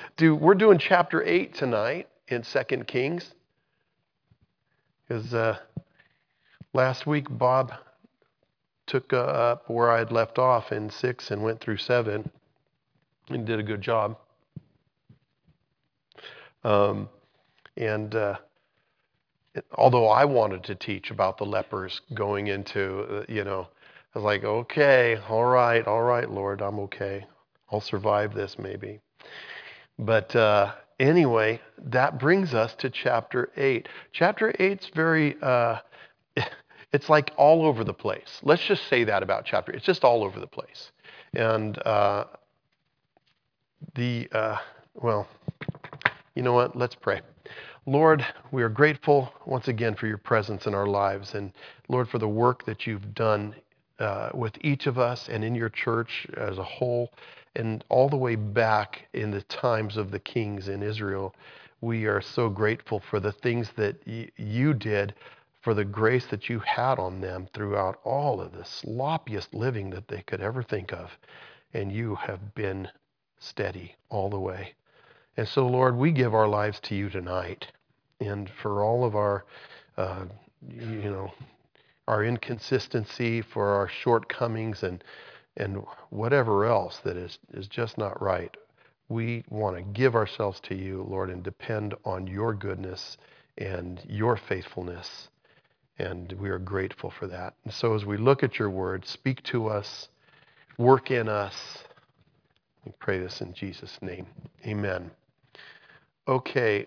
We're doing chapter 8 tonight in 2 Kings. Because last week Bob took up where I had left off in 6 and went through 7 and did a good job. Although I wanted to teach about the lepers going into, I was like, okay, all right, Lord, I'm okay. I'll survive this maybe. But anyway, that brings us to chapter 8. Chapter 8's very, it's like all over the place. Let's just say that about chapter 8. It's just all over the place. And well, you know what? Let's pray. Lord, we are grateful once again for your presence in our lives. And Lord, for the work that you've done with each of us and in your church as a whole, and all the way back in the times of the kings in Israel. We are so grateful for the things that you did, for the grace that you had on them throughout all of the sloppiest living that they could ever think of. And you have been steady all the way. And so, Lord, we give our lives to you tonight. And for all of our, our inconsistency, for our shortcomings and whatever else that is just not right, we want to give ourselves to you, Lord, and depend on your goodness and your faithfulness. And we are grateful for that. And so as we look at your word, speak to us, work in us. We pray this in Jesus' name. Amen. Okay.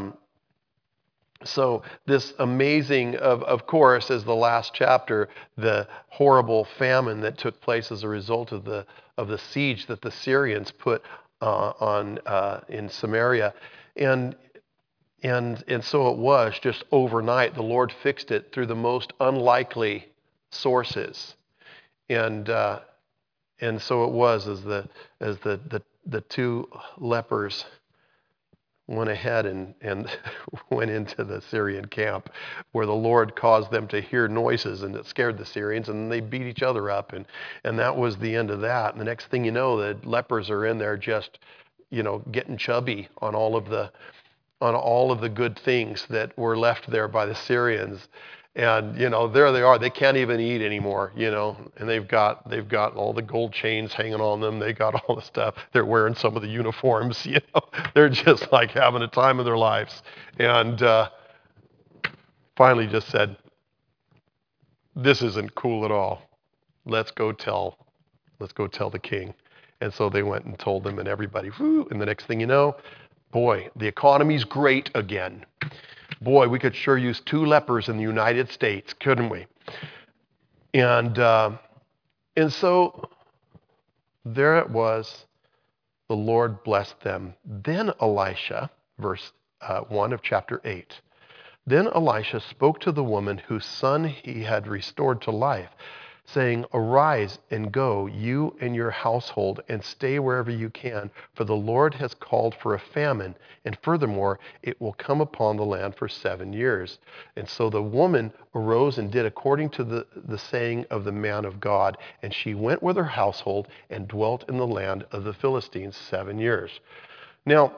So this amazing, of course, as the last chapter, the horrible famine that took place as a result of the siege that the Syrians put on in Samaria, and so it was just overnight. The Lord fixed it through the most unlikely sources, and so it was as the two lepers went ahead and went into the Syrian camp, where the Lord caused them to hear noises, and it scared the Syrians, and they beat each other up, and that was the end of that. And the next thing you know, the lepers are in there just, getting chubby on all of the good things that were left there by the Syrians. And, there they are. They can't even eat anymore, and they've got all the gold chains hanging on them. They got all the stuff. They're wearing some of the uniforms, They're just like having a time of their lives. And finally just said, this isn't cool at all. Let's go tell the king. And so they went and told them, and everybody, and the next thing you know, boy, the economy's great again. Boy, we could sure use 2 lepers in the United States, couldn't we? And so there it was. The Lord blessed them. Then Elisha, verse 1 of chapter 8. Then Elisha spoke to the woman whose son he had restored to life, saying, "Arise and go, you and your household, and stay wherever you can, for the Lord has called for a famine, and furthermore, it will come upon the land for 7 years." And so the woman arose and did according to the saying of the man of God, and she went with her household and dwelt in the land of the Philistines 7 years. Now,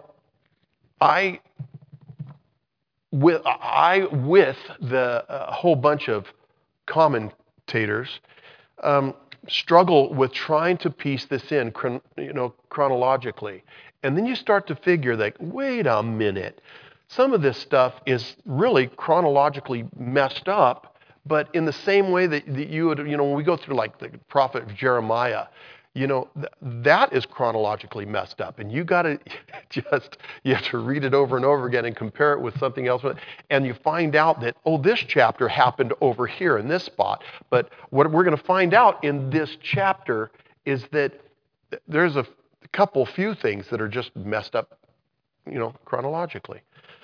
with the whole bunch of commentators, struggle with trying to piece this in, chronologically. And then you start to figure that, wait a minute, some of this stuff is really chronologically messed up, but in the same way that you would, when we go through like the prophet Jeremiah, that is chronologically messed up, and you have to read it over and over again and compare it with something else, and you find out that, this chapter happened over here in this spot. But what we're going to find out in this chapter is that there's a few things that are just messed up, chronologically.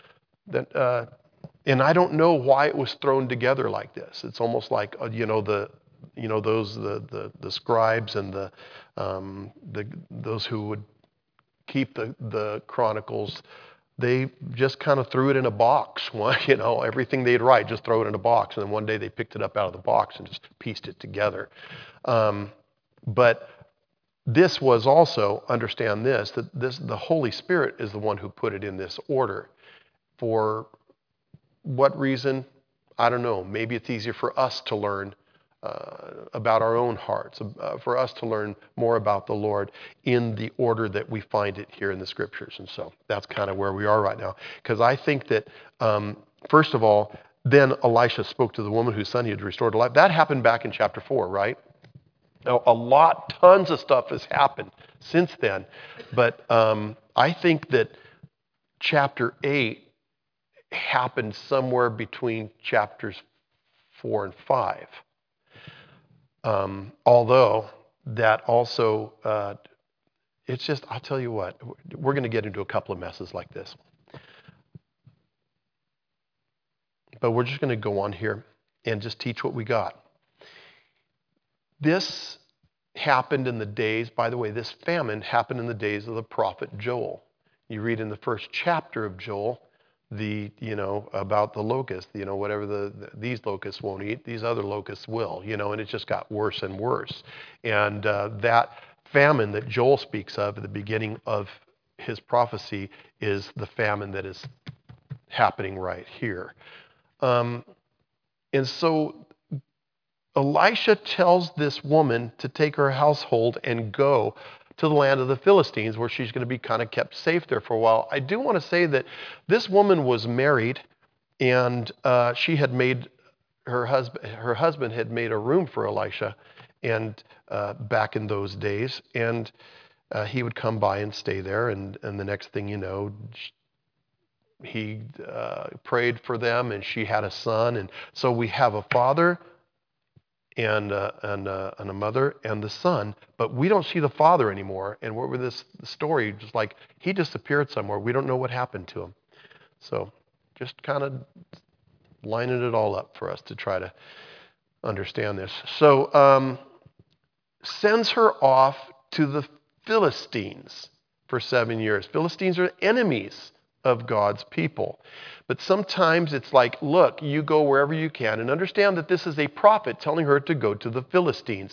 And I don't know why it was thrown together like this. It's almost like the scribes and those who would keep the chronicles, they just kind of threw it in a box. Everything they'd write, just throw it in a box, and then one day they picked it up out of the box and just pieced it together. But this was also, understand this, that the Holy Spirit is the one who put it in this order. For what reason? I don't know. Maybe it's easier for us to learn about our own hearts, for us to learn more about the Lord in the order that we find it here in the Scriptures. And so that's kind of where we are right now. Because I think that, first of all, then Elisha spoke to the woman whose son he had restored to life. That happened back in chapter 4, right? Now, tons of stuff has happened since then. But I think that chapter 8 happened somewhere between chapters 4 and 5. Although that also, it's just, I'll tell you what, we're going to get into a couple of messes like this. But we're just going to go on here and just teach what we got. This happened in the days, by the way, this famine happened in the days of the prophet Joel. You read in the first chapter of Joel, about the locust, whatever these locusts won't eat, these other locusts will, and it just got worse and worse. And that famine that Joel speaks of at the beginning of his prophecy is the famine that is happening right here. And so Elisha tells this woman to take her household and go to the land of the Philistines, where she's going to be kind of kept safe there for a while. I do want to say that this woman was married, and she had made her husband had made a room for Elisha, and back in those days, and he would come by and stay there, and the next thing you know, he prayed for them, and she had a son, and so we have a father and a mother and the son, but we don't see the father anymore. And what with this story, just like he disappeared somewhere, we don't know what happened to him. So just kind of lining it all up for us to try to understand this. So sends her off to the Philistines for 7 years. Philistines are enemies of God's people. But sometimes it's like, look, you go wherever you can, and understand that this is a prophet telling her to go to the Philistines.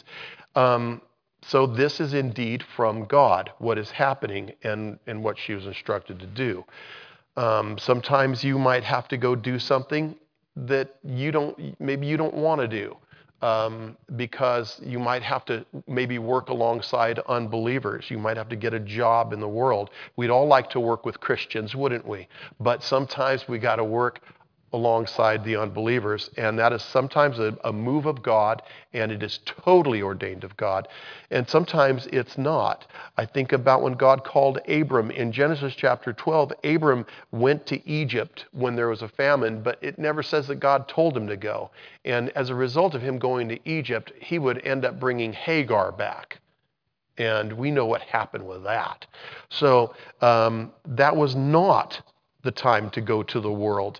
So this is indeed from God, what is happening and what she was instructed to do. Sometimes you might have to go do something that maybe you don't want to do. Because you might have to maybe work alongside unbelievers. You might have to get a job in the world. We'd all like to work with Christians, wouldn't we? But sometimes we got to work alongside the unbelievers, and that is sometimes a move of God, and it is totally ordained of God. And sometimes it's not. I think about when God called Abram in Genesis chapter 12. Abram went to Egypt when there was a famine, but it never says that God told him to go. And as a result of him going to Egypt, he would end up bringing Hagar back. And we know what happened with that. So that was not the time to go to the world.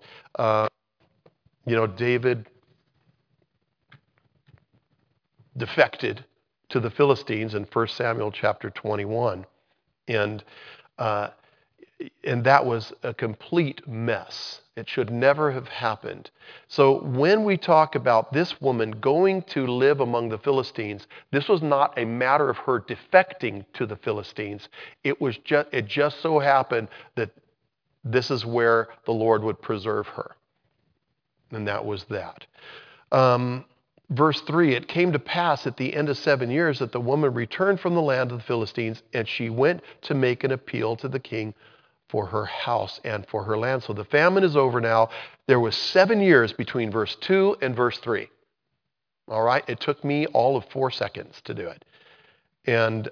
David defected to the Philistines in 1 Samuel chapter 21. And that was a complete mess. It should never have happened. So when we talk about this woman going to live among the Philistines, this was not a matter of her defecting to the Philistines. It just so happened that this is where the Lord would preserve her. And that was that. Verse 3, it came to pass at the end of 7 years that the woman returned from the land of the Philistines, and she went to make an appeal to the king for her house and for her land. So the famine is over now. There was 7 years between verse 2 and verse 3. All right? It took me all of 4 seconds to do it. And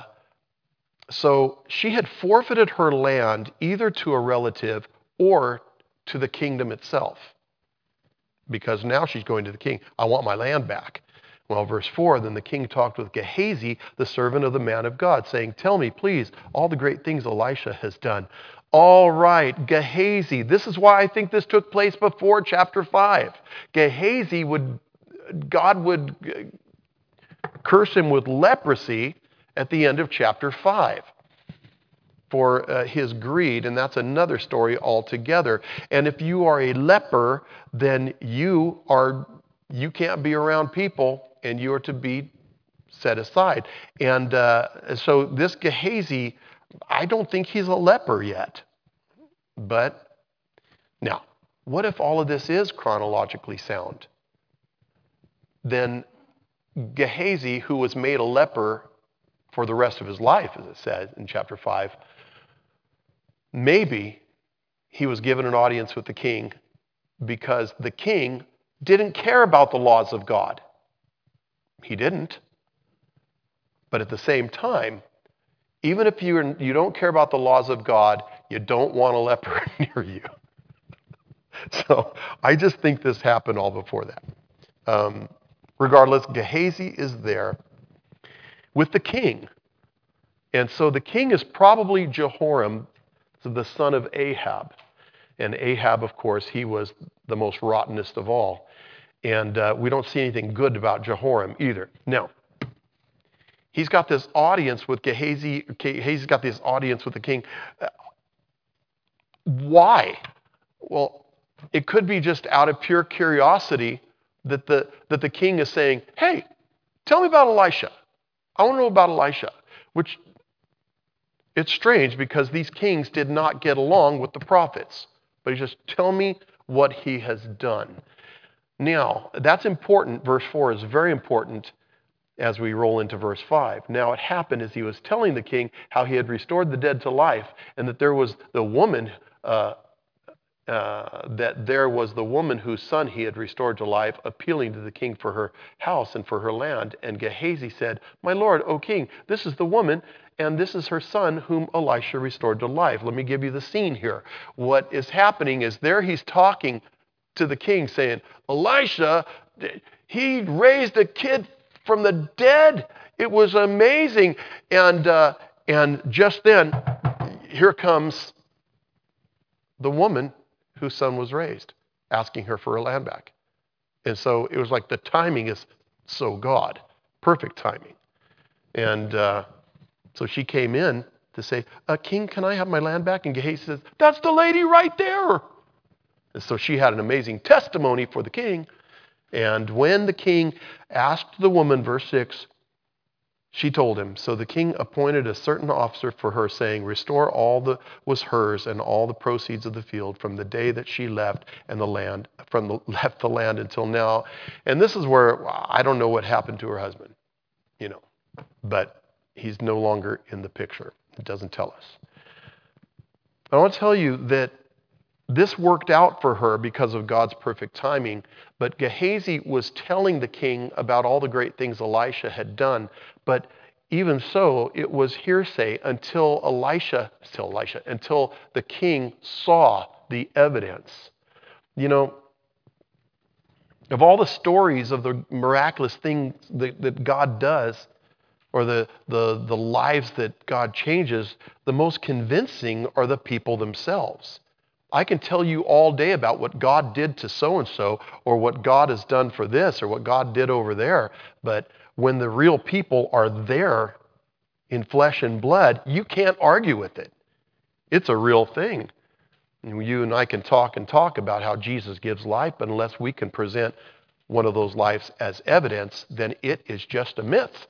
so she had forfeited her land either to a relative or to the kingdom itself. Because now she's going to the king. I want my land back. Well, verse 4, then the king talked with Gehazi, the servant of the man of God, saying, tell me, please, all the great things Elisha has done. All right, Gehazi. This is why I think this took place before chapter 5. Gehazi God would curse him with leprosy at the end of chapter 5 for his greed, and that's another story altogether. And if you are a leper, then you can't be around people, and you are to be set aside. And so this Gehazi, I don't think he's a leper yet. But now, what if all of this is chronologically sound? Then Gehazi, who was made a leper for the rest of his life, as it says in chapter 5, maybe he was given an audience with the king because the king didn't care about the laws of God. He didn't. But at the same time, even if you don't care about the laws of God, you don't want a leper near you. So I just think this happened all before that. Regardless, Gehazi is there with the king. And so the king is probably Jehoram, the son of Ahab. And Ahab, of course, he was the most rottenest of all. And we don't see anything good about Jehoram either. Now, he's got this audience with Gehazi. Gehazi's got this audience with the king. Why? Well, it could be just out of pure curiosity that the king is saying, hey, tell me about Elisha. I want to know about Elisha. Which, it's strange because these kings did not get along with the prophets. But he says, tell me what he has done. Now, that's important. Verse 4 is very important as we roll into verse 5. Now, it happened as he was telling the king how he had restored the dead to life, and that there was the woman whose son he had restored to life, appealing to the king for her house and for her land. And Gehazi said, my lord, O king, this is the woman, and this is her son whom Elisha restored to life. Let me give you the scene here. What is happening is there he's talking to the king saying, Elisha, he raised a kid from the dead. It was amazing. And just then, here comes the woman whose son was raised, asking her for her land back. And so it was like the timing is so God. Perfect timing. And so she came in to say, king, can I have my land back? And Gehazi says, that's the lady right there. And so she had an amazing testimony for the king. And when the king asked the woman, verse 6, she told him. So the king appointed a certain officer for her, saying, restore all that was hers and all the proceeds of the field from the day that she left left the land until now. And this is where I don't know what happened to her husband, but he's no longer in the picture. It doesn't tell us. I want to tell you that this worked out for her because of God's perfect timing, but Gehazi was telling the king about all the great things Elisha had done, but even so, it was hearsay until the king saw the evidence. Of all the stories of the miraculous things that God does, or the lives that God changes, the most convincing are the people themselves. I can tell you all day about what God did to so-and-so, or what God has done for this, or what God did over there. But when the real people are there in flesh and blood, you can't argue with it. It's a real thing. And you and I can talk about how Jesus gives life, but unless we can present one of those lives as evidence, then it is just a myth.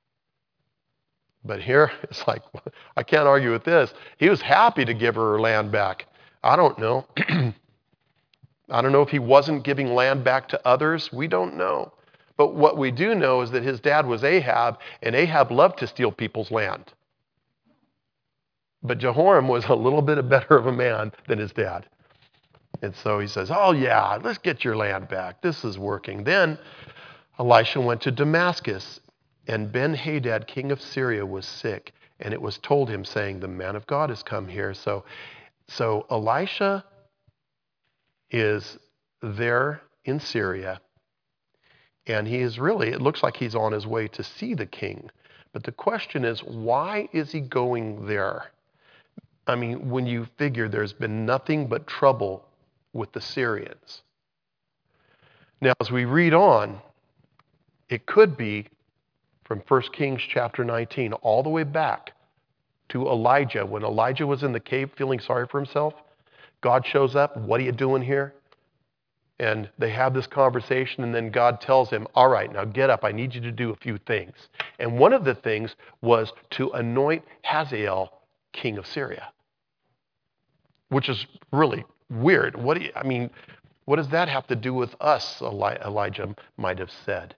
But here, it's like, I can't argue with this. He was happy to give her land back. I don't know. I don't know if he wasn't giving land back to others. We don't know. But what we do know is that his dad was Ahab, and Ahab loved to steal people's land. But Jehoram was a little bit better of a man than his dad. And so he says, oh yeah, let's get your land back. This is working. Then Elisha went to Damascus, and Ben-Hadad, king of Syria, was sick. And it was told him, saying, the man of God has come here. So Elisha is there in Syria, and it looks like he's on his way to see the king. But the question is, why is he going there? I mean, when you figure there's been nothing but trouble with the Syrians. Now, as we read on, it could be from 1 Kings chapter 19 all the way back to Elijah. When Elijah was in the cave feeling sorry for himself, God shows up. What are you doing here? And they have this conversation, and then God tells him, all right, now get up. I need you to do a few things. And one of the things was to anoint Hazael king of Syria, which is really weird. What does that have to do with us, Elijah might have said.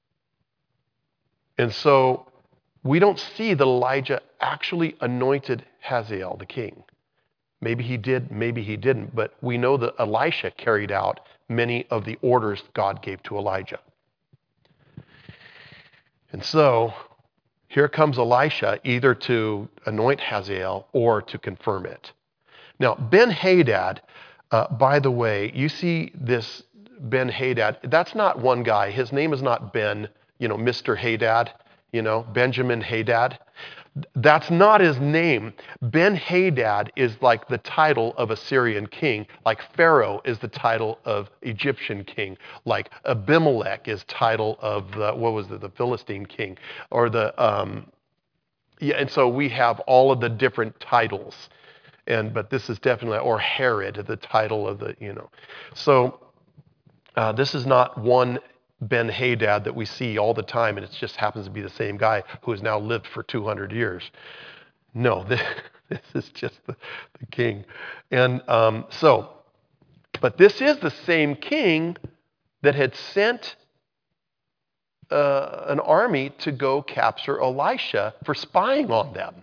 And so we don't see that Elijah actually anointed Hazael the king. Maybe he did, maybe he didn't, but we know that Elisha carried out many of the orders God gave to Elijah. And so here comes Elisha either to anoint Hazael or to confirm it. Now, Ben-Hadad, by the way, you see this Ben-Hadad, that's not one guy. His name is not Ben, Mr. Hadad, Benjamin Hadad. That's not his name. Ben-Hadad is like the title of a Syrian king, like Pharaoh is the title of Egyptian king, like Abimelech is title of the Philistine king, or and so we have all of the different titles. But this is definitely, or Herod, the title of the, So this is not one Ben-Hadad that we see all the time, and it just happens to be the same guy who has now lived for 200 years. No, this is just the king. And but this is the same king that had sent an army to go capture Elisha for spying on them.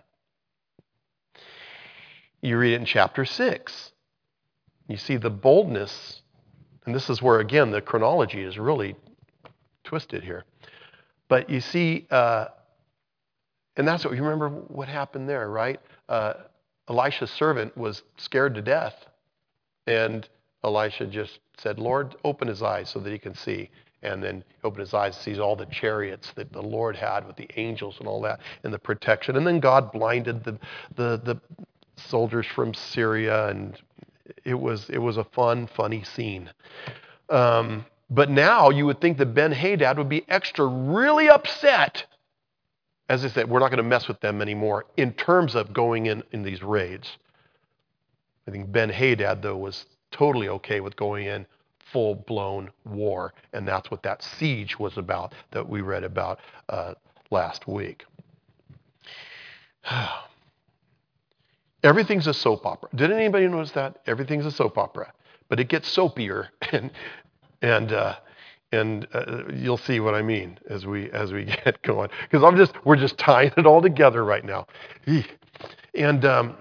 You read it in chapter 6. You see the boldness, and this is where, again, the chronology is really twisted here. But you see, and that's what you remember what happened there, right? Elisha's servant was scared to death, and Elisha just said, Lord, open his eyes so that he can see. And then he opened his eyes, sees all the chariots that the Lord had with the angels and all that, and the protection. And then God blinded the soldiers from Syria, and it was a funny scene. But now you would think that Ben-Hadad would be really upset. As I said, we're not going to mess with them anymore in terms of going in these raids. I think Ben-Hadad, though, was totally okay with going in full-blown war, and that's what that siege was about that we read about last week. Everything's a soap opera. Did anybody notice that? Everything's a soap opera, but it gets soapier, and you'll see what I mean as we get going. Because we're just tying it all together right now, and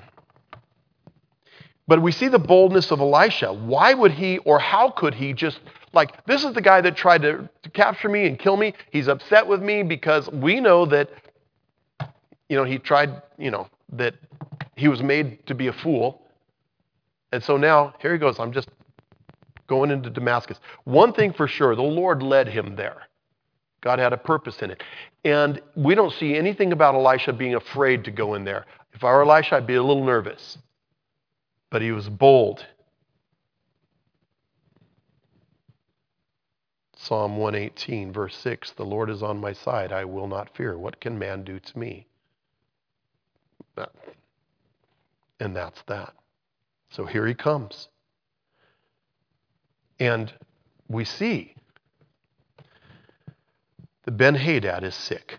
but we see the boldness of Elisha. Why would he, or how could he just this is the guy that tried to capture me and kill me. He's upset with me because we know that he tried that. He was made to be a fool. And so now, here he goes. I'm just going into Damascus. One thing for sure, the Lord led him there. God had a purpose in it. And we don't see anything about Elisha being afraid to go in there. If I were Elisha, I'd be a little nervous. But he was bold. Psalm 118, verse 6, the Lord is on my side. I will not fear. What can man do to me? And that's that. So here he comes. And we see that Ben-Hadad is sick.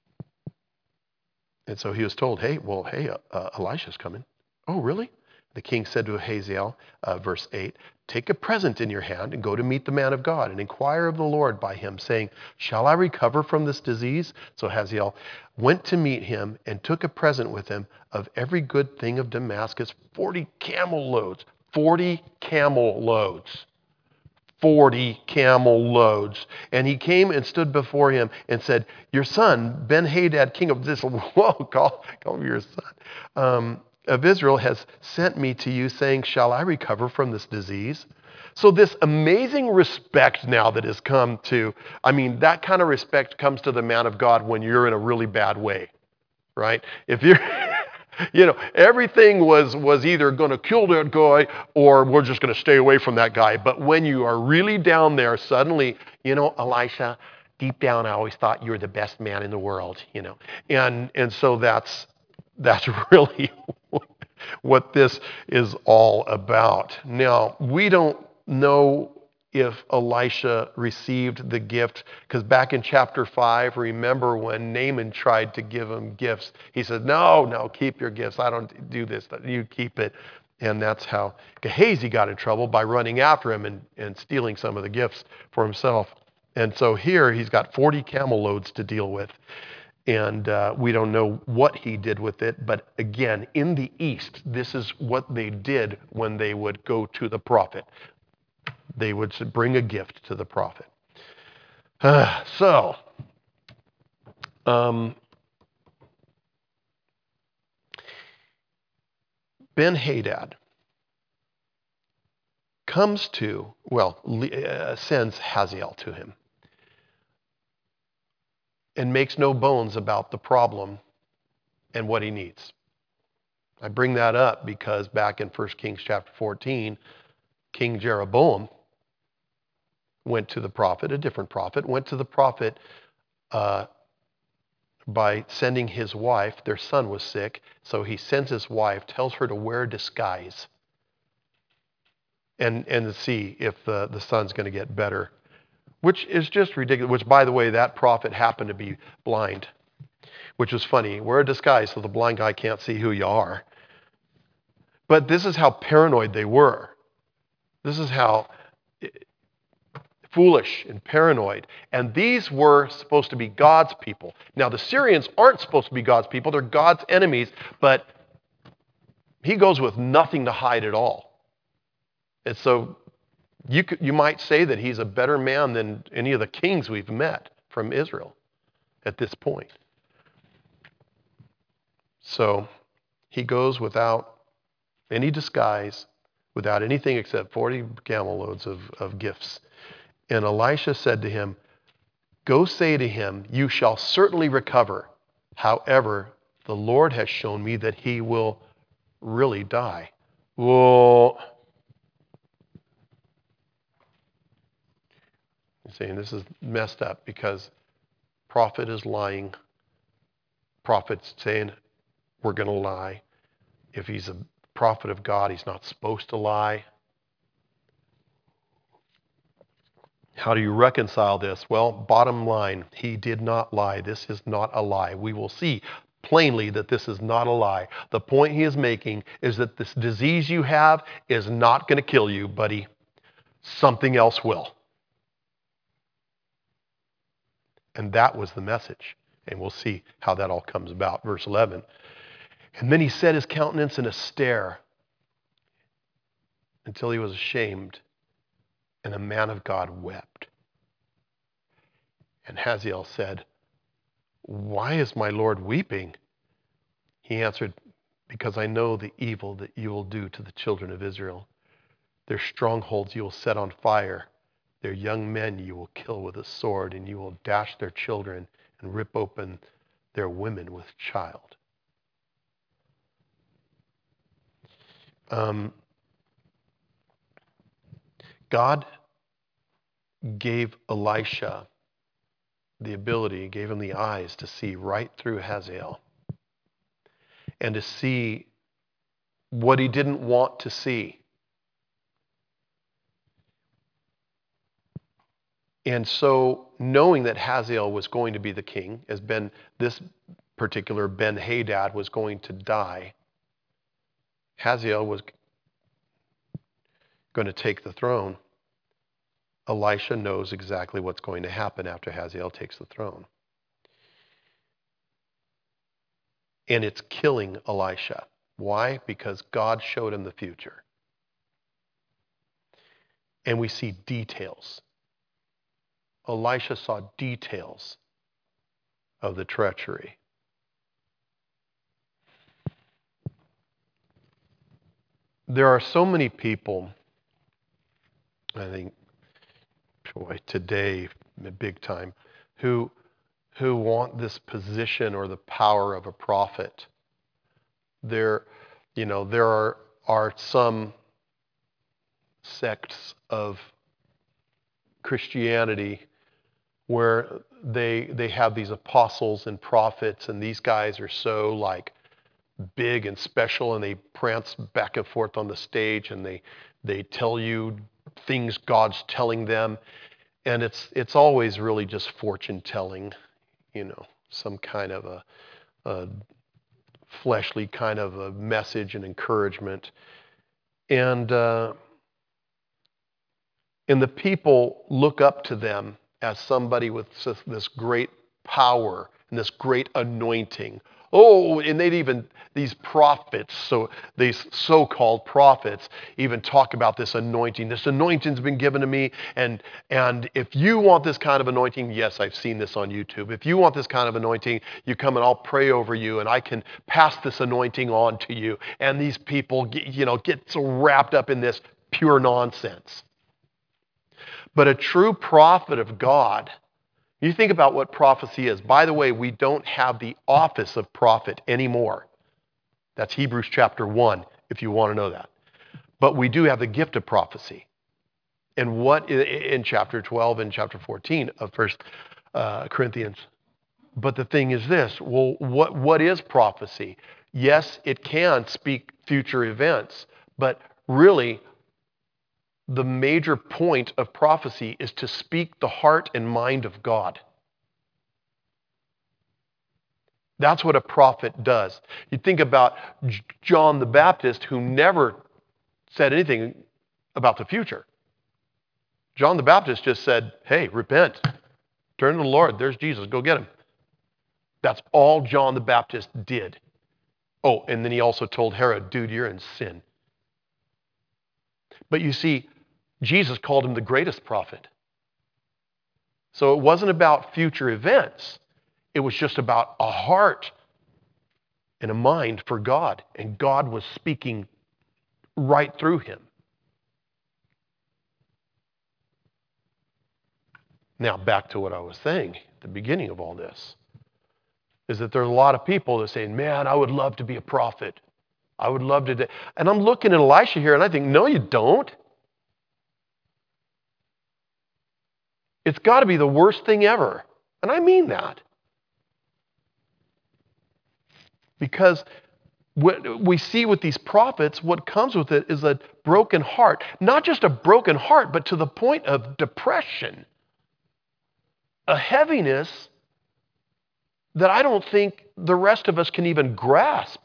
And so he was told, Elisha's coming. Oh, really? The king said to Hazael, verse 8, take a present in your hand and go to meet the man of God and inquire of the Lord by him, saying, shall I recover from this disease? So Hazael went to meet him and took a present with him of every good thing of Damascus, 40 camel loads. 40 camel loads. 40 camel loads. And he came and stood before him and said, your son, Ben-Hadad, king of this, call me your son, of Israel, has sent me to you, saying, shall I recover from this disease? So this amazing respect now that has come to, that kind of respect comes to the man of God when you're in a really bad way, right? If you're, everything was either going to kill that guy or we're just going to stay away from that guy. But when you are really down there, suddenly, Elisha, deep down, I always thought you were the best man in the world, And so that's really what this is all about. Now, we don't know if Elisha received the gift. Because back in chapter 5, remember when Naaman tried to give him gifts. He said, no, keep your gifts. I don't do this. You keep it. And that's how Gehazi got in trouble, by running after him and stealing some of the gifts for himself. And so here he's got 40 camel loads to deal with. And we don't know what he did with it. But again, in the East, this is what they did when they would go to the prophet. They would bring a gift to the prophet. Ben-Hadad sends Hazael to him and makes no bones about the problem and what he needs. I bring that up because back in 1 Kings chapter 14, King Jeroboam went to the prophet, a different prophet, went to the prophet by sending his wife. Their son was sick, so he sends his wife, tells her to wear a disguise and to see if the son's going to get better, which is just ridiculous. Which, by the way, that prophet happened to be blind, which is funny. Wear a disguise so the blind guy can't see who you are. But this is how paranoid they were. This is how foolish and paranoid. And these were supposed to be God's people. Now, the Syrians aren't supposed to be God's people. They're God's enemies. But he goes with nothing to hide at all. And so you might say that he's a better man than any of the kings we've met from Israel at this point. So he goes without any disguise, without anything except 40 camel loads of gifts. And Elisha said to him, go say to him, you shall certainly recover. However, the Lord has shown me that he will really die. Well, I'm saying this is messed up because prophet is lying. Prophet's saying we're going to lie. If he's a prophet of God, he's not supposed to lie. How do you reconcile this? Well, bottom line, he did not lie. This is not a lie. We will see plainly that this is not a lie. The point he is making is that this disease you have is not going to kill you, buddy. Something else will. And that was the message. And we'll see how that all comes about. Verse 11. And then he set his countenance in a stare until he was ashamed. And the man of God wept. And Hazael said, why is my Lord weeping? He answered, because I know the evil that you will do to the children of Israel. Their strongholds you will set on fire. Their young men you will kill with a sword, and you will dash their children and rip open their women with child. God gave Elisha the ability, gave him the eyes to see right through Hazael and to see what he didn't want to see. And so, knowing that Hazael was going to be the king, as this particular Ben-Hadad was going to die, Hazael was going to take the throne. Elisha knows exactly what's going to happen after Hazael takes the throne. And it's killing Elisha. Why? Because God showed him the future. And we see details. Elisha saw details of the treachery. There are so many people, I think, today, big time, who want this position or the power of a prophet. There are some sects of Christianity where they have these apostles and prophets, and these guys are so like big and special, and they prance back and forth on the stage, and they tell you things God's telling them. And it's always really just fortune telling, some kind of a fleshly kind of a message and encouragement. And the people look up to them as somebody with this great power and this great anointing. Oh, and these prophets, these so-called prophets even talk about this anointing. This anointing's been given to me, and if you want this kind of anointing, yes, I've seen this on YouTube. If you want this kind of anointing, you come and I'll pray over you, and I can pass this anointing on to you. And these people get so wrapped up in this pure nonsense. But a true prophet of God, you think about what prophecy is. By the way, we don't have the office of prophet anymore. That's Hebrews chapter 1, if you want to know that. But we do have the gift of prophecy. And what in chapter 12 and chapter 14 of 1 Corinthians. But the thing is this, well, what is prophecy? Yes, it can speak future events, but really, the major point of prophecy is to speak the heart and mind of God. That's what a prophet does. You think about John the Baptist, who never said anything about the future. John the Baptist just said, hey, repent. Turn to the Lord. There's Jesus. Go get him. That's all John the Baptist did. Oh, and then he also told Herod, dude, you're in sin. But you see, Jesus called him the greatest prophet. So it wasn't about future events. It was just about a heart and a mind for God. And God was speaking right through him. Now, back to what I was saying at the beginning of all this, is that there are a lot of people that are saying, man, I would love to be a prophet. I would love to. And I'm looking at Elisha here and I think, no, you don't. It's got to be the worst thing ever. And I mean that. Because what we see with these prophets, what comes with it is a broken heart. Not just a broken heart, but to the point of depression. A heaviness that I don't think the rest of us can even grasp.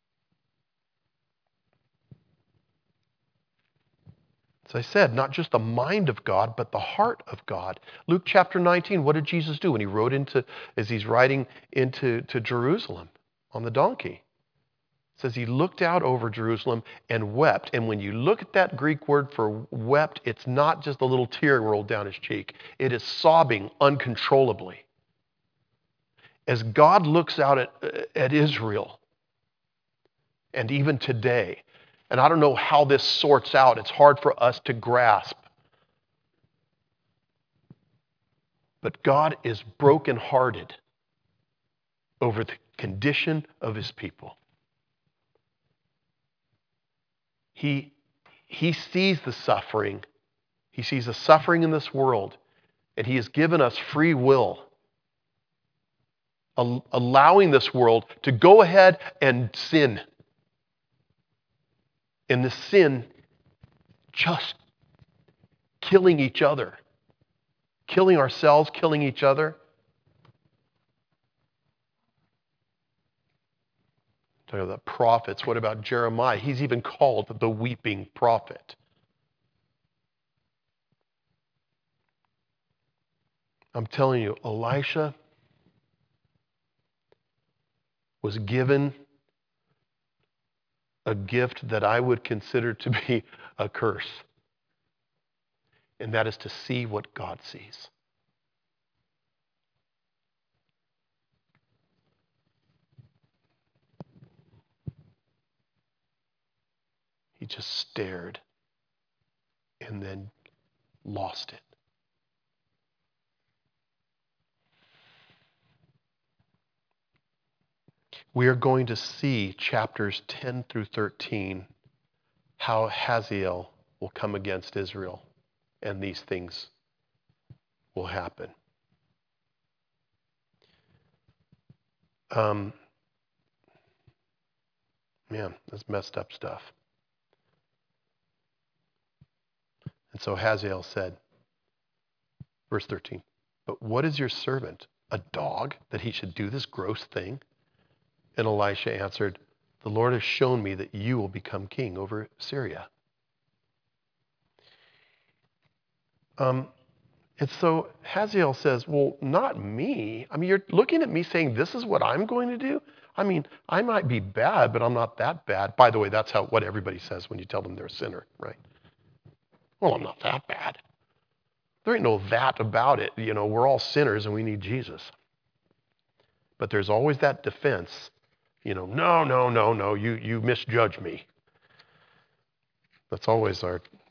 As I said, not just the mind of God, but the heart of God. Luke chapter 19, what did Jesus do when he rode as he's riding into Jerusalem on the donkey? It says he looked out over Jerusalem and wept. And when you look at that Greek word for wept, it's not just a little tear rolled down his cheek. It is sobbing uncontrollably. As God looks out at Israel, and even today, and I don't know how this sorts out. It's hard for us to grasp. But God is brokenhearted over the condition of his people. He sees the suffering. He sees the suffering in this world. And he has given us free will, allowing this world to go ahead and sin. And the sin just killing each other, killing ourselves, killing each other. Talking about prophets. What about Jeremiah? He's even called the weeping prophet. I'm telling you, Elisha was given a gift that I would consider to be a curse. And that is to see what God sees. He just stared and then lost it. We are going to see chapters 10 through 13, how Hazael will come against Israel, and these things will happen. Man, that's messed up stuff. And so Hazael said, verse 13, "But what is your servant, a dog, that he should do this gross thing?" And Elisha answered, "The Lord has shown me that you will become king over Syria." And so Hazael says, "Well, not me. I mean, you're looking at me saying this is what I'm going to do? I mean, I might be bad, but I'm not that bad." By the way, that's what everybody says when you tell them they're a sinner, right? "Well, I'm not that bad. There ain't no that about it. You know, we're all sinners and we need Jesus." But there's always that defense, no, you misjudge me. That's always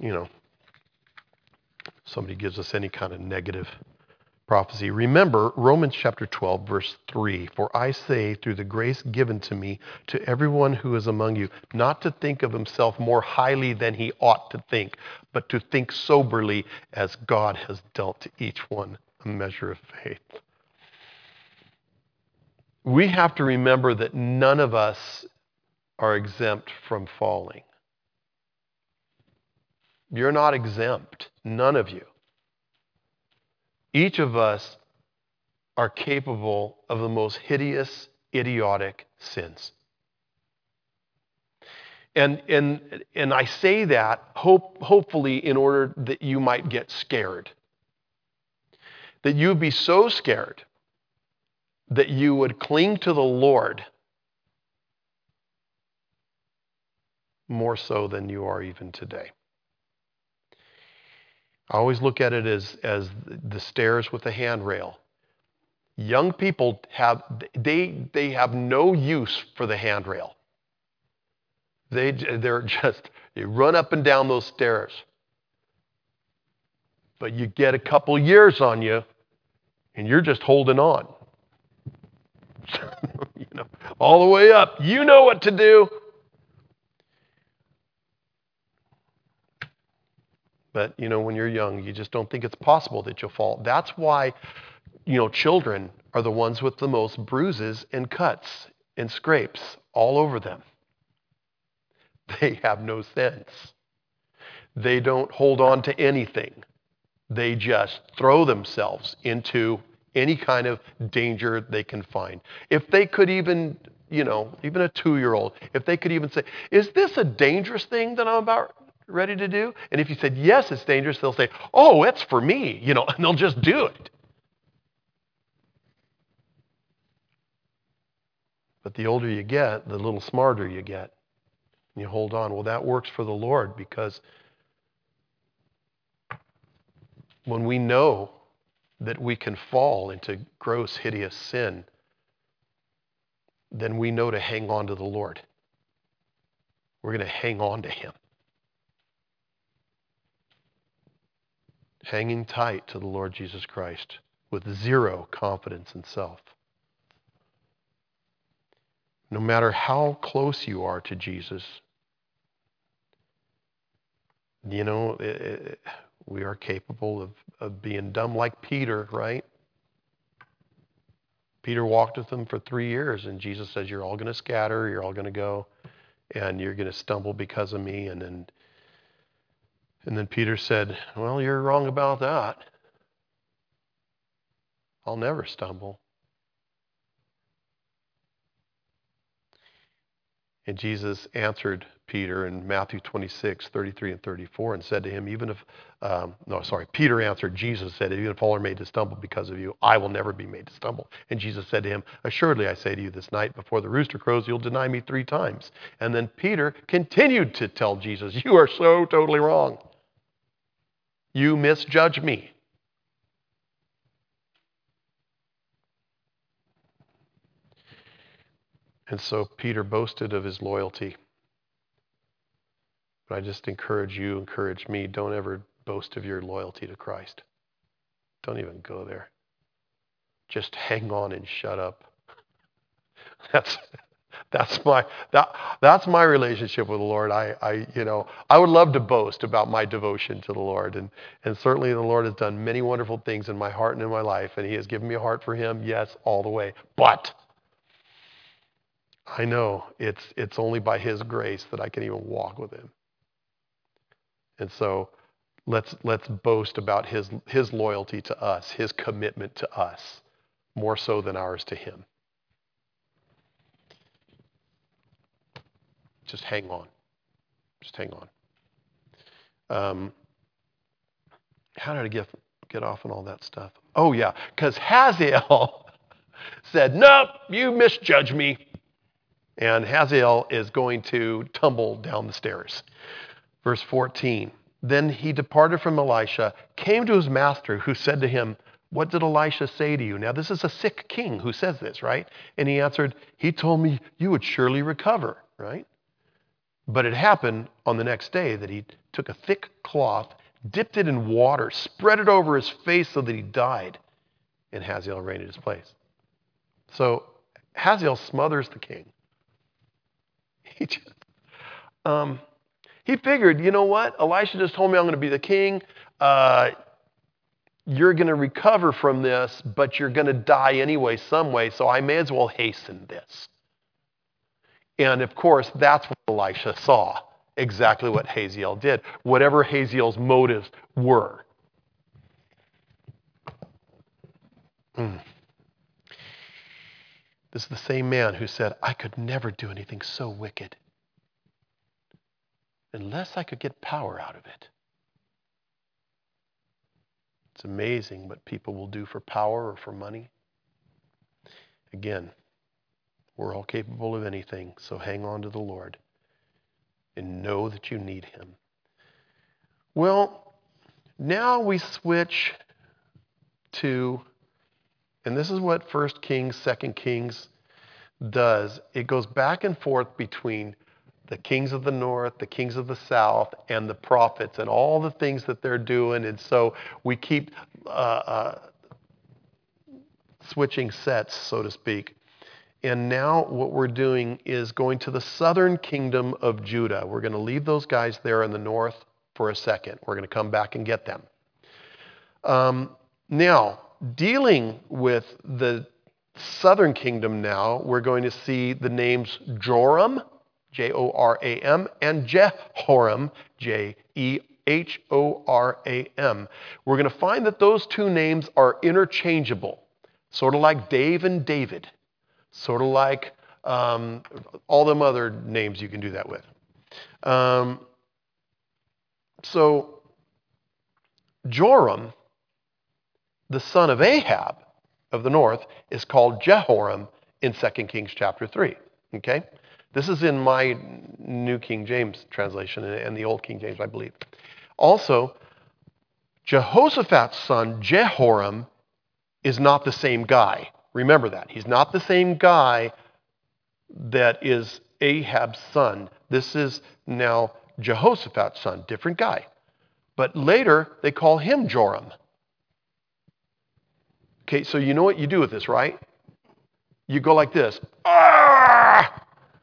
somebody gives us any kind of negative prophecy. Remember Romans chapter 12, verse 3, "For I say, through the grace given to me, to everyone who is among you, not to think of himself more highly than he ought to think, but to think soberly as God has dealt to each one a measure of faith." We have to remember that none of us are exempt from falling. You're not exempt, none of you. Each of us are capable of the most hideous, idiotic sins. And I say that hopefully in order that you might get scared. That you'd be so scared that you would cling to the Lord more so than you are even today. I always look at it as the stairs with the handrail. Young people have no use for the handrail. They're just, you run up and down those stairs. But you get a couple years on you, and you're just holding on. All the way up. You know what to do. But, when you're young, you just don't think it's possible that you'll fall. That's why, children are the ones with the most bruises and cuts and scrapes all over them. They have no sense. They don't hold on to anything. They just throw themselves into any kind of danger they can find. If they could even, even a 2-year-old, if they could even say, "Is this a dangerous thing that I'm about ready to do?" And if you said, "Yes, it's dangerous," they'll say, "Oh, it's for me," and they'll just do it. But the older you get, the little smarter you get. And you hold on. Well, that works for the Lord, because when we know that we can fall into gross, hideous sin, then we know to hang on to the Lord. We're going to hang on to Him. Hanging tight to the Lord Jesus Christ with zero confidence in self. No matter how close you are to Jesus, we are capable of being dumb like Peter, right? Peter walked with him for 3 years, and Jesus says, "You're all going to scatter, you're all going to go, and you're going to stumble because of me." And then Peter said, "Well, you're wrong about that. I'll never stumble." And Jesus answered Peter in Matthew 26, 33 and 34, and said to him, Peter answered Jesus, said, "Even if all are made to stumble because of you, I will never be made to stumble." And Jesus said to him, "Assuredly, I say to you, this night before the rooster crows, you'll deny me 3 times. And then Peter continued to tell Jesus, "You are so totally wrong. You misjudge me." And so Peter boasted of his loyalty. But I just encourage me, don't ever boast of your loyalty to Christ. Don't even go there. Just hang on and shut up. That's my relationship with the Lord. I would love to boast about my devotion to the Lord, and certainly the Lord has done many wonderful things in my heart and in my life, and He has given me a heart for Him, yes, all the way. But I know it's only by His grace that I can even walk with Him. And so Let's boast about his loyalty to us, his commitment to us, more so than ours to him. Just hang on. Just hang on. How did I get off on all that stuff? Oh yeah, because Hazael said, "Nope, you misjudged me." And Hazael is going to tumble down the stairs. Verse 14. Then he departed from Elisha, came to his master, who said to him, "What did Elisha say to you?" Now this is a sick king who says this, right? And he answered, "He told me you would surely recover," right? But it happened on the next day that he took a thick cloth, dipped it in water, spread it over his face so that he died, and Hazael reigned in his place. So Hazael smothers the king. He figured, you know what? Elisha just told me I'm going to be the king. You're going to recover from this, but you're going to die anyway, some way, so I may as well hasten this. And of course, that's what Elisha saw, exactly what Hazael did, whatever Hazael's motives were. This is the same man who said, "I could never do anything so wicked unless I could get power out of it." It's amazing what people will do for power or for money. Again, we're all capable of anything, so hang on to the Lord and know that you need him. Well, now we switch to, and this is what 1 Kings, 2 Kings does. It goes back and forth between the kings of the north, the kings of the south, and the prophets, and all the things that they're doing. And so we keep switching sets, so to speak. And now what we're doing is going to the southern kingdom of Judah. We're going to leave those guys there in the north for a second. We're going to come back and get them. Now, dealing with the southern kingdom now, we're going to see the names Joram, Joram, and Jehoram, Jehoram. We're going to find that those two names are interchangeable, sort of like Dave and David, sort of like all them other names you can do that with. So Joram, the son of Ahab of the north, is called Jehoram in 2 Kings chapter 3. Okay? This is in my New King James translation and the Old King James, I believe. Also, Jehoshaphat's son, Jehoram, is not the same guy. Remember that. He's not the same guy that is Ahab's son. This is now Jehoshaphat's son, different guy. But later, they call him Joram. Okay, so you know what you do with this, right? You go like this. Ah!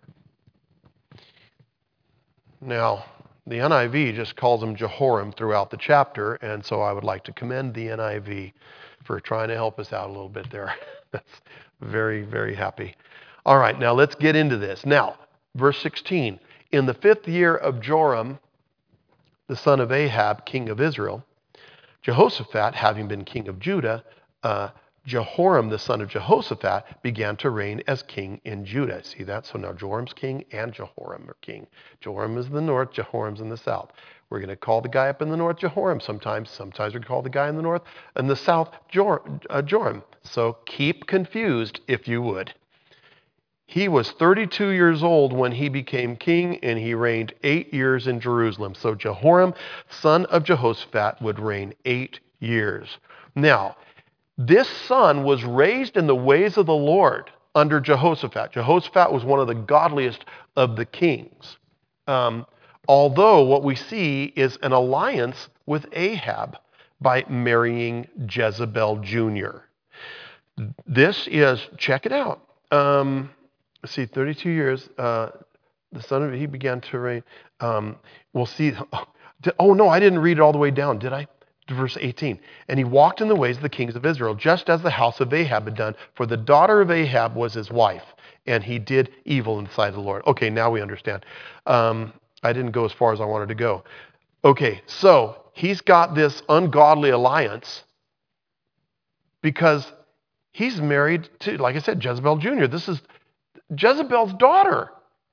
Now, the NIV just calls him Jehoram throughout the chapter, and so I would like to commend the NIV for trying to help us out a little bit there. That's very, very happy. All right, now let's get into this. Now, verse 16. In the 5th year of Joram, the son of Ahab, king of Israel, Jehoshaphat, having been king of Judah, Jehoram, the son of Jehoshaphat, began to reign as king in Judah. See that? So now Joram's king and Jehoram are king. Joram is in the north, Jehoram's in the south. We're going to call the guy up in the north Jehoram sometimes. Sometimes we call the guy in the north and the south Joram. So keep confused if you would. He was 32 years old when he became king, and he reigned 8 years in Jerusalem. So Jehoram, son of Jehoshaphat, would reign 8 years. Now, this son was raised in the ways of the Lord under Jehoshaphat. Jehoshaphat was one of the godliest of the kings. Although what we see is an alliance with Ahab by marrying Jezebel Jr. This is, check it out. Let's see, 32 years, the son of, he began to reign. We'll see. Oh, no, I didn't read it all the way down, did I? Verse 18. And he walked in the ways of the kings of Israel, just as the house of Ahab had done, for the daughter of Ahab was his wife, and he did evil in the sight of the Lord. Okay, now we understand. I didn't go as far as I wanted to go. Okay, so he's got this ungodly alliance because he's married to, like I said, Jezebel Jr. This is Jezebel's daughter.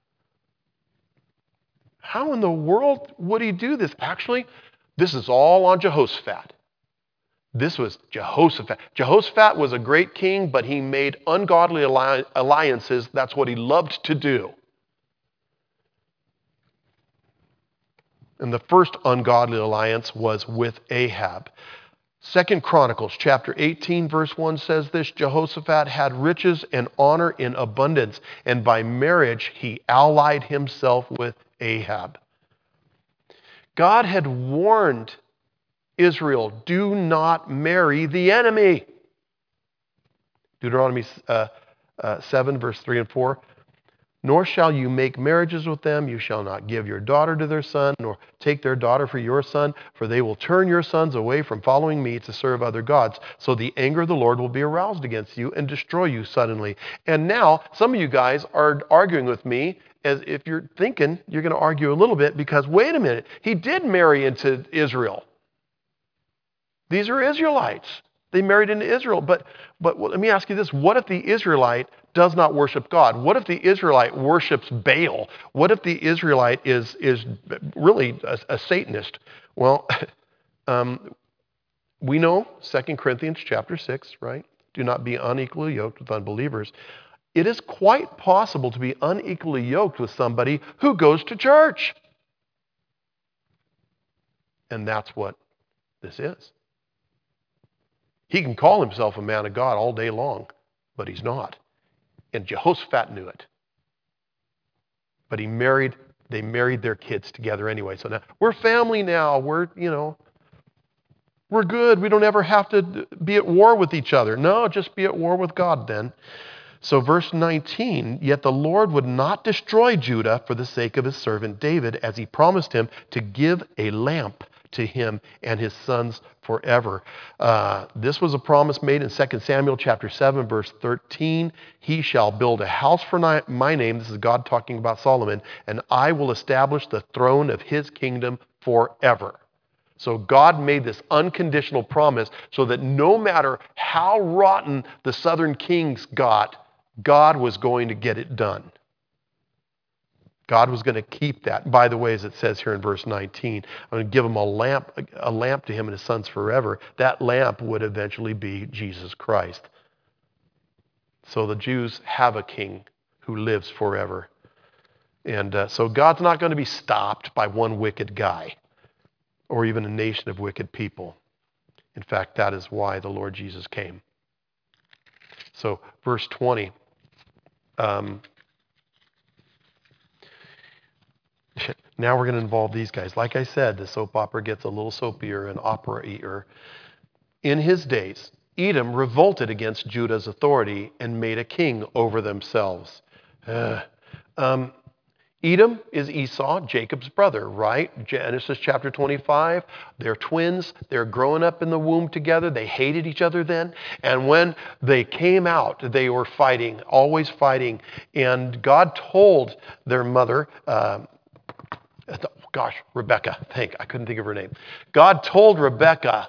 How in the world would he do this? Actually, this is all on Jehoshaphat. This was Jehoshaphat. Jehoshaphat was a great king, but he made ungodly alliances. That's what he loved to do. And the first ungodly alliance was with Ahab. 2 Chronicles chapter 18 verse 1 says this, Jehoshaphat had riches and honor in abundance, and by marriage he allied himself with Ahab. God had warned Israel, do not marry the enemy. Deuteronomy 7 verse 3 and 4. Nor shall you make marriages with them. You shall not give your daughter to their son, nor take their daughter for your son, for they will turn your sons away from following me to serve other gods. So the anger of the Lord will be aroused against you and destroy you suddenly. And now, some of you guys are arguing with me as if you're thinking you're going to argue a little bit because, wait a minute, he did marry into Israel. These are Israelites. They married into Israel. But let me ask you this. What if the Israelite does not worship God? What if the Israelite worships Baal? What if the Israelite is really a Satanist? Well, we know 2 Corinthians chapter 6, right? Do not be unequally yoked with unbelievers. It is quite possible to be unequally yoked with somebody who goes to church. And that's what this is. He can call himself a man of God all day long, but he's not. And Jehoshaphat knew it. But they married their kids together anyway. So now we're family now. We're good. We don't ever have to be at war with each other. No, just be at war with God then. So verse 19, yet the Lord would not destroy Judah for the sake of his servant David, as he promised him to give a lamp to him and his sons forever. This was a promise made in 2 Samuel chapter 7, verse 13. He shall build a house for my name. This is God talking about Solomon. And I will establish the throne of his kingdom forever. So God made this unconditional promise so that no matter how rotten the southern kings got, God was going to get it done. God was going to keep that. By the way, as it says here in verse 19, I'm going to give him a lamp to him and his sons forever. That lamp would eventually be Jesus Christ. So the Jews have a king who lives forever. And so God's not going to be stopped by one wicked guy or even a nation of wicked people. In fact, that is why the Lord Jesus came. So verse 20. Now we're going to involve these guys. Like I said, the soap opera gets a little soapier and opera-ier. In his days, Edom revolted against Judah's authority and made a king over themselves. Edom is Esau, Jacob's brother, right? Genesis chapter 25. They're twins. They're growing up in the womb together. They hated each other then. And when they came out, they were fighting, always fighting. And God told their mother, Rebecca. I couldn't think of her name. God told Rebecca,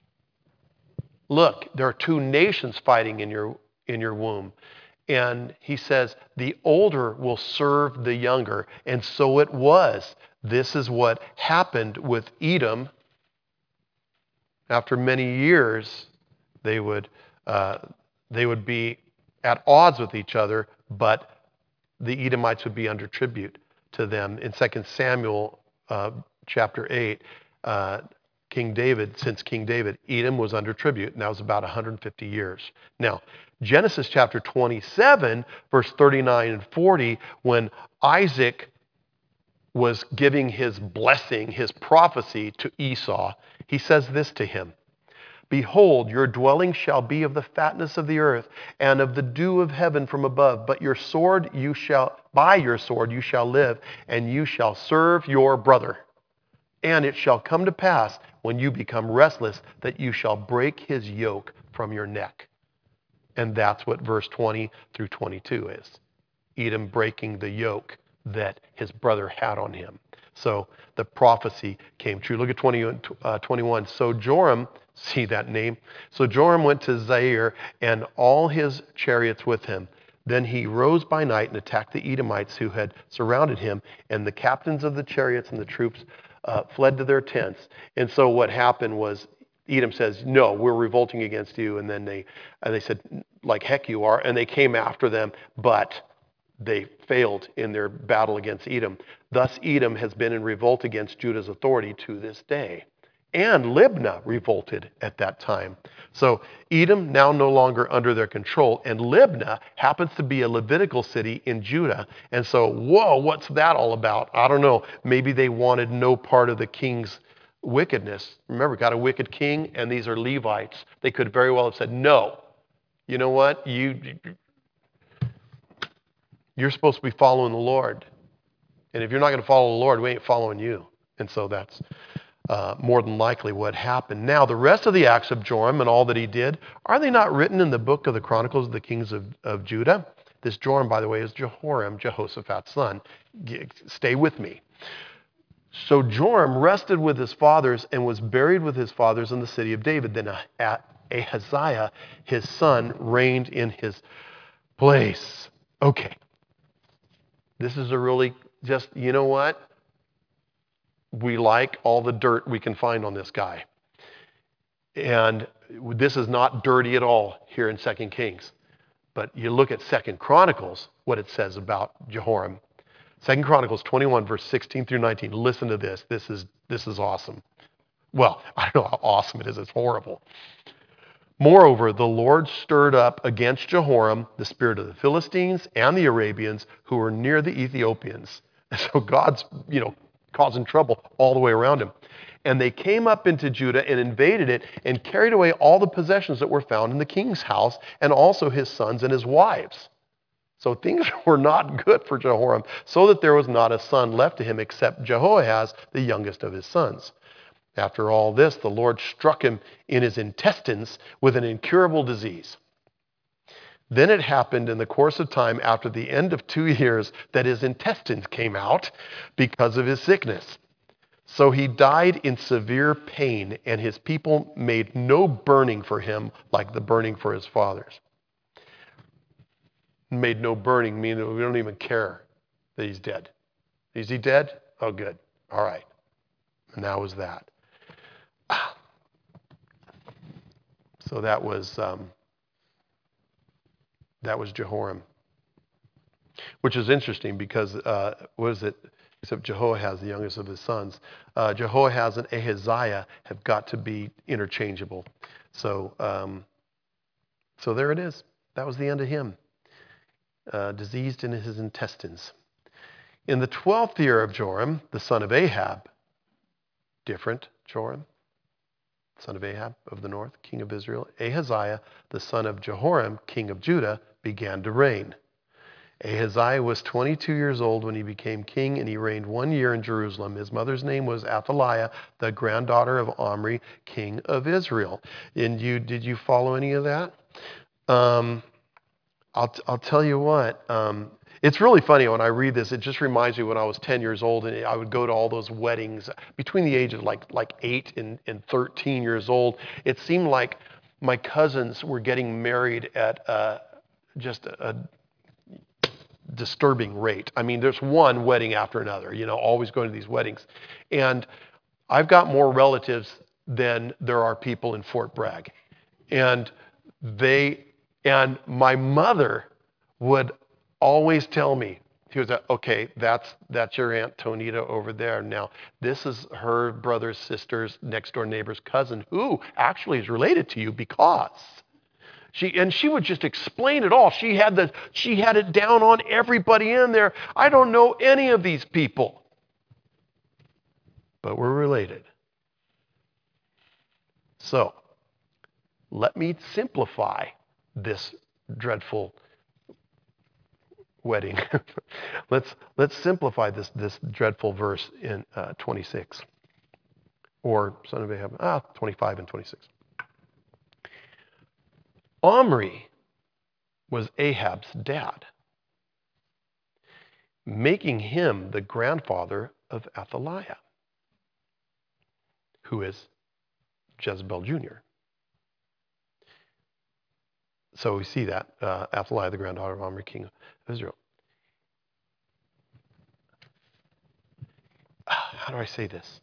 look, there are two nations fighting in your womb. And he says, the older will serve the younger. And so it was. This is what happened with Edom. After many years, they would be at odds with each other, but the Edomites would be under tribute to them. In 2 Samuel chapter 8, King David, Edom was under tribute, and that was about 150 years. Now, Genesis chapter 27, verse 39 and 40, when Isaac was giving his blessing, his prophecy to Esau, he says this to him, behold, your dwelling shall be of the fatness of the earth and of the dew of heaven from above. But by your sword you shall live, and you shall serve your brother. And it shall come to pass when you become restless that you shall break his yoke from your neck. And that's what verse 20 through 22 is. Edom breaking the yoke that his brother had on him. So the prophecy came true. Look at 21. So Joram, see that name? So Joram went to Zair and all his chariots with him. Then he rose by night and attacked the Edomites who had surrounded him, and the captains of the chariots and the troops fled to their tents. And so what happened was Edom says, no, we're revolting against you. And then they said, like heck you are. And they came after them, but they failed in their battle against Edom. Thus Edom has been in revolt against Judah's authority to this day. And Libnah revolted at that time. So Edom now no longer under their control, and Libnah happens to be a Levitical city in Judah. And so, whoa, what's that all about? I don't know. Maybe they wanted no part of the king's wickedness. Remember, got a wicked king, and these are Levites. They could very well have said, no, you know what? You're supposed to be following the Lord. And if you're not going to follow the Lord, we ain't following you. And so that's more than likely what happened. Now, the rest of the acts of Joram and all that he did, are they not written in the book of the Chronicles of the Kings of Judah? This Joram, by the way, is Jehoram, Jehoshaphat's son. Stay with me. So Joram rested with his fathers and was buried with his fathers in the city of David. Then Ahaziah, his son, reigned in his place. Okay. This is a really just, you know what? We like all the dirt we can find on this guy. And this is not dirty at all here in 2 Kings. But you look at 2 Chronicles, what it says about Jehoram. 2 Chronicles 21, verse 16 through 19. Listen to this. This is awesome. Well, I don't know how awesome it is. It's horrible. Moreover, the Lord stirred up against Jehoram the spirit of the Philistines and the Arabians who were near the Ethiopians. So God's, causing trouble all the way around him. And they came up into Judah and invaded it and carried away all the possessions that were found in the king's house and also his sons and his wives. So things were not good for Jehoram, so that there was not a son left to him except Jehoahaz, the youngest of his sons. After all this, the Lord struck him in his intestines with an incurable disease. Then it happened in the course of time after the end of 2 years that his intestines came out because of his sickness. So he died in severe pain, and his people made no burning for him like the burning for his fathers. Made no burning, meaning we don't even care that he's dead. Is he dead? Oh, good. All right. And that was that. So that was Jehoram, which is interesting because except Jehoahaz, the youngest of his sons, Jehoahaz and Ahaziah have got to be interchangeable. So there it is. That was the end of him. Diseased in his intestines. In the 12th year of Joram, the son of Ahab, different Joram, son of Ahab of the north, king of Israel, Ahaziah, the son of Jehoram, king of Judah, began to reign. Ahaziah was 22 years old when he became king, and he reigned 1 year in Jerusalem. His mother's name was Athaliah, the granddaughter of Omri, king of Israel. And did you follow any of that? I'll tell you what. It's really funny when I read this. It just reminds me when I was 10 years old and I would go to all those weddings between the age of like 8 and 13 years old. It seemed like my cousins were getting married at just a disturbing rate. I mean, there's one wedding after another, always going to these weddings. And I've got more relatives than there are people in Fort Bragg. And my mother would always tell me, he was okay, that's your Aunt Tonita over there. Now, this is her brother's sister's next door neighbor's cousin, who actually is related to you because she would just explain it all. She had it down on everybody in there. I don't know any of these people, but we're related. So, let me simplify this dreadful wedding. let's simplify this dreadful verse in 26, or son of Ahab, 25 and 26. Omri was Ahab's dad, making him the grandfather of Athaliah, who is Jezebel Jr. So we see that, Athaliah, the granddaughter of Omri, king of Israel. How do I say this?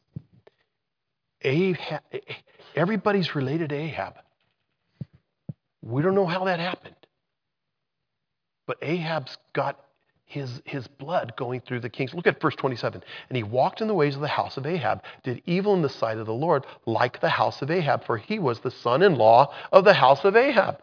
Everybody's related to Ahab. We don't know how that happened. But Ahab's got his blood going through the kings. Look at verse 27. And he walked in the ways of the house of Ahab, did evil in the sight of the Lord, like the house of Ahab, for he was the son-in-law of the house of Ahab.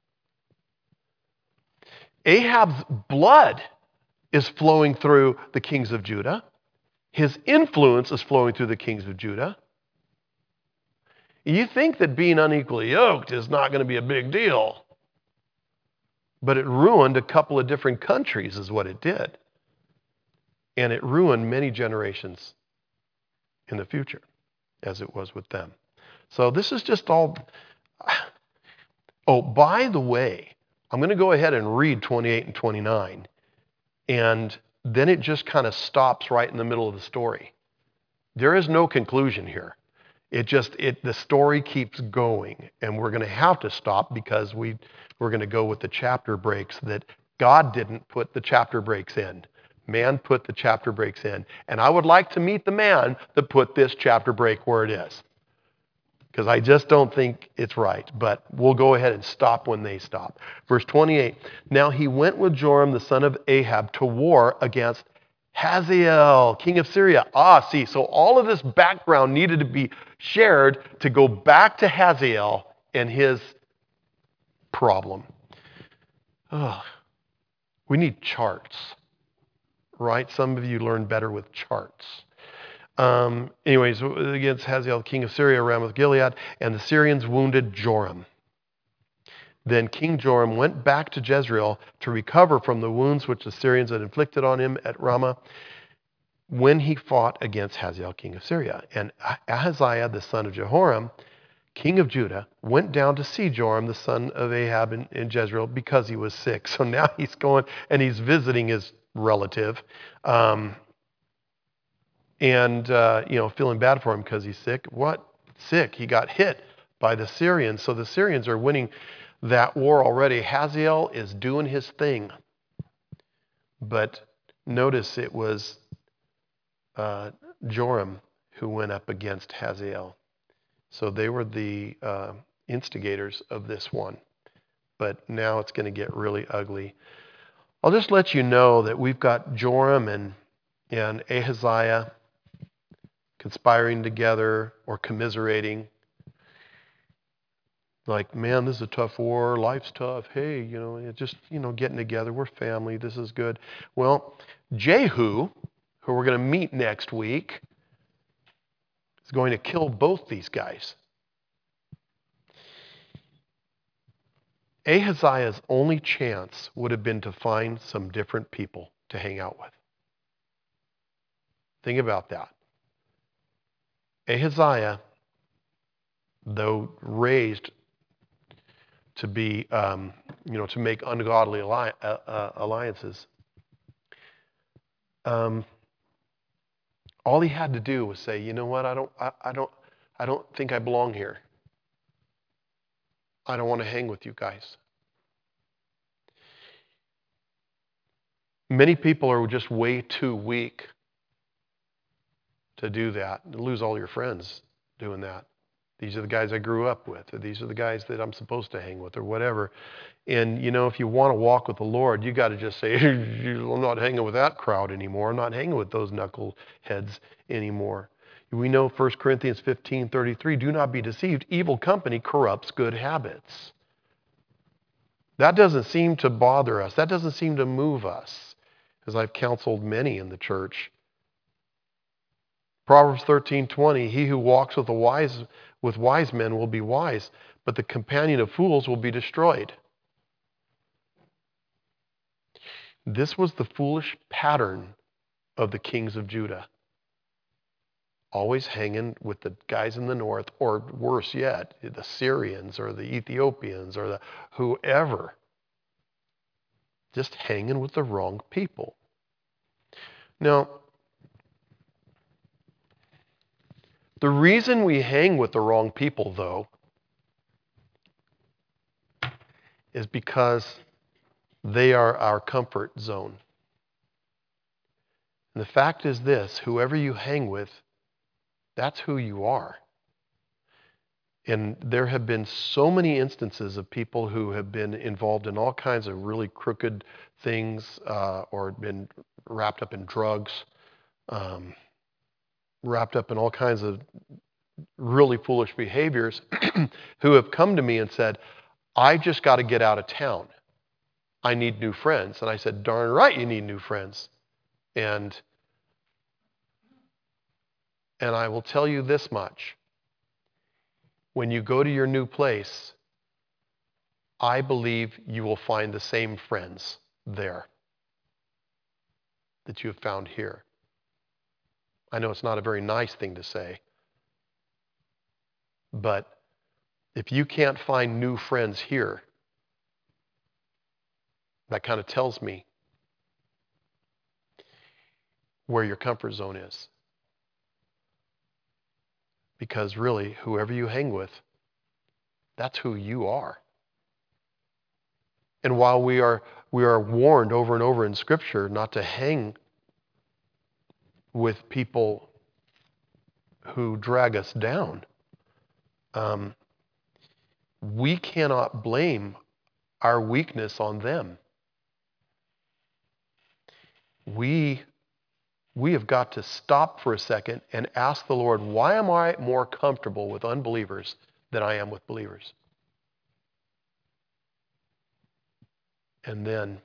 Ahab's blood is flowing through the kings of Judah. His influence is flowing through the kings of Judah. You think that being unequally yoked is not going to be a big deal. But it ruined a couple of different countries is what it did. And it ruined many generations in the future, as it was with them. So this is just all... Oh, by the way, I'm going to go ahead and read 28 and 29. And then it just kind of stops right in the middle of the story. There is no conclusion here. The story keeps going, and we're going to have to stop because we're going to go with the chapter breaks that God didn't put the chapter breaks in. Man put the chapter breaks in. And I would like to meet the man that put this chapter break where it is, because I just don't think it's right. But we'll go ahead and stop when they stop. Verse 28, now he went with Joram, the son of Ahab, to war against Hazael, king of Syria. So all of this background needed to be shared to go back to Hazael and his problem. We need charts, right? Some of you learn better with charts. Anyways, against Hazael, king of Syria, Ramoth Gilead, and the Syrians wounded Joram. Then King Joram went back to Jezreel to recover from the wounds which the Syrians had inflicted on him at Ramah when he fought against Hazael, king of Syria. And Ahaziah, the son of Jehoram, king of Judah, went down to see Joram, the son of Ahab, in Jezreel because he was sick. So now he's going and he's visiting his relative, feeling bad for him because he's sick. What? Sick. He got hit by the Syrians. So the Syrians are winning that war already. Hazael is doing his thing. But notice it was Joram who went up against Hazael. So they were the instigators of this one. But now it's going to get really ugly. I'll just let you know that we've got Joram and Ahaziah conspiring together or commiserating. Like, man, this is a tough war. Life's tough. Hey, getting together. We're family. This is good. Well, Jehu, who we're going to meet next week, is going to kill both these guys. Ahaziah's only chance would have been to find some different people to hang out with. Think about that. Ahaziah, though raised to be, to make ungodly alliances. All he had to do was say, you know what? I don't think I belong here. I don't want to hang with you guys. Many people are just way too weak to do that. You lose all your friends doing that. These are the guys I grew up with, or these are the guys that I'm supposed to hang with, or whatever. And, if you want to walk with the Lord, you got to just say, I'm not hanging with that crowd anymore. I'm not hanging with those knuckleheads anymore. We know 1 Corinthians 15:33, do not be deceived. Evil company corrupts good habits. That doesn't seem to bother us. That doesn't seem to move us, as I've counseled many in the church. Proverbs 13:20, he who walks with wise men will be wise, but the companion of fools will be destroyed. This was the foolish pattern of the kings of Judah. Always hanging with the guys in the north, or worse yet, the Syrians or the Ethiopians or the whoever. Just hanging with the wrong people. Now, The reason we hang with the wrong people, though, is because they are our comfort zone. And the fact is this, whoever you hang with, that's who you are. And there have been so many instances of people who have been involved in all kinds of really crooked things, or been wrapped up in drugs, wrapped up in all kinds of really foolish behaviors, who have come to me and said, I just got to get out of town. I need new friends. And I said, darn right you need new friends. And I will tell you this much. When you go to your new place, I believe you will find the same friends there that you have found here. I know it's not a very nice thing to say, but if you can't find new friends here, that kind of tells me where your comfort zone is. Because really, whoever you hang with, that's who you are. And while we are warned over and over in Scripture not to hang with people who drag us down, we cannot blame our weakness on them. We have got to stop for a second and ask the Lord, why am I more comfortable with unbelievers than I am with believers? And then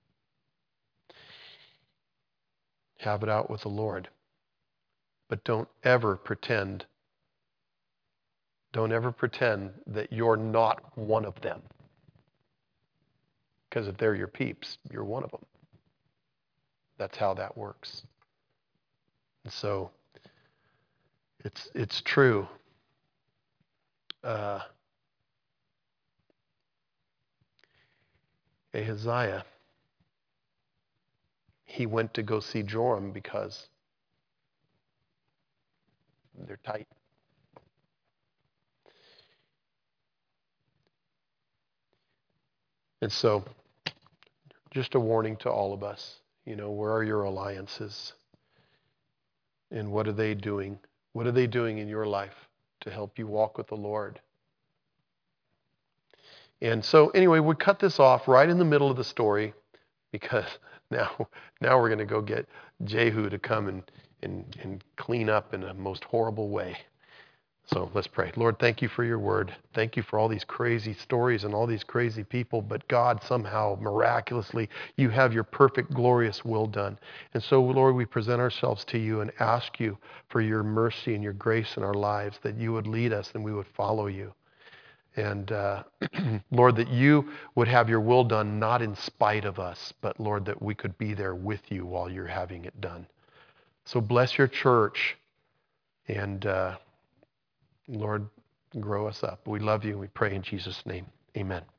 have it out with the Lord. But don't ever pretend that you're not one of them. Because if they're your peeps, you're one of them. That's how that works. And so it's true. Ahaziah, he went to go see Joram because they're tight. And so, just a warning to all of us. Where are your alliances? And what are they doing? What are they doing in your life to help you walk with the Lord? And so, anyway, we cut this off right in the middle of the story because now we're going to go get Jehu to come and clean up in a most horrible way. So let's pray. Lord, thank you for your word. Thank you for all these crazy stories and all these crazy people. But God, somehow, miraculously, you have your perfect, glorious will done. And so, Lord, we present ourselves to you and ask you for your mercy and your grace in our lives, that you would lead us and we would follow you. And Lord, that you would have your will done, not in spite of us, but Lord, that we could be there with you while you're having it done. So bless your church and Lord, grow us up. We love you. We pray in Jesus' name. Amen.